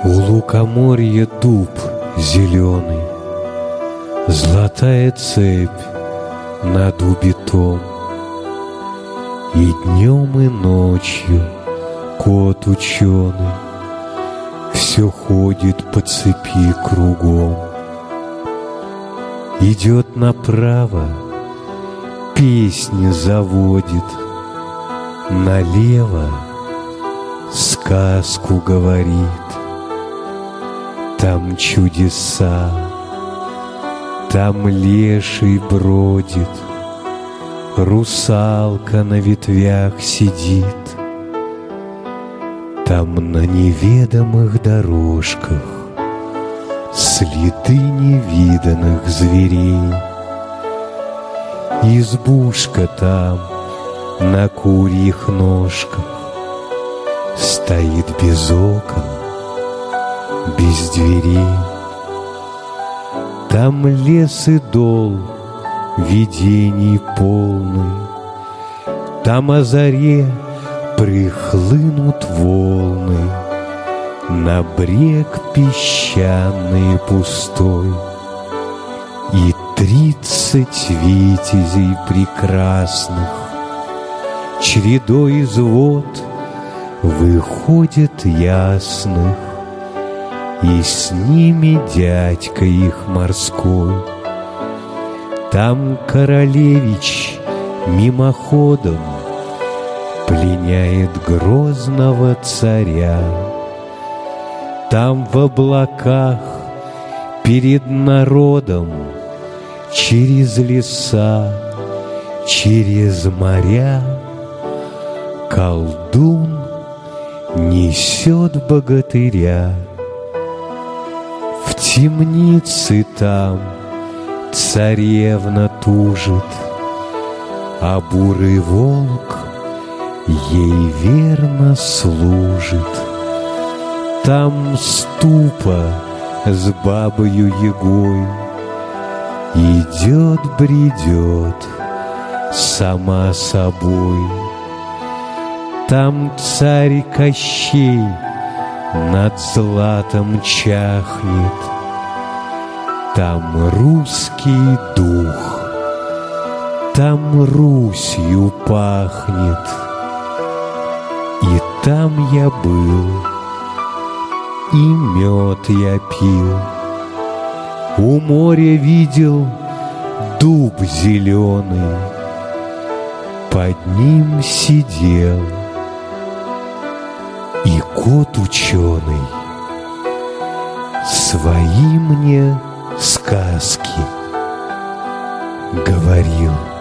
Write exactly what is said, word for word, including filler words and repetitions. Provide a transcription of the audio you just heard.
У лукоморья дуб зеленый, золотая цепь на дубе том, и днем, и ночью кот ученый все ходит по цепи кругом. Идет направо, песни заводит, налево сказку говорит. Там чудеса, там леший бродит, русалка на ветвях сидит. Там на неведомых дорожках следы невиданных зверей. Избушка там на курьих ножках стоит без окон, без дверей. Там лес и дол видений полный, там о заре прихлынут волны на брег песчаный пустой, и тридцать витязей прекрасных чередой из вод выходят ясных, и с ними дядька их морской. Там королевич мимоходом пленяет грозного царя. Там в облаках перед народом через леса, через моря колдун несет богатыря. В темнице там царевна тужит, а бурый волк ей верно служит. Там ступа с бабою Ягой идет-бредет сама собой. Там царь Кощей над златом чахнет, там русский дух, там Русью пахнет. И там я был, и мед я пил, у моря видел дуб зеленый, под ним сидел и кот ученый свои мне сказки говорил.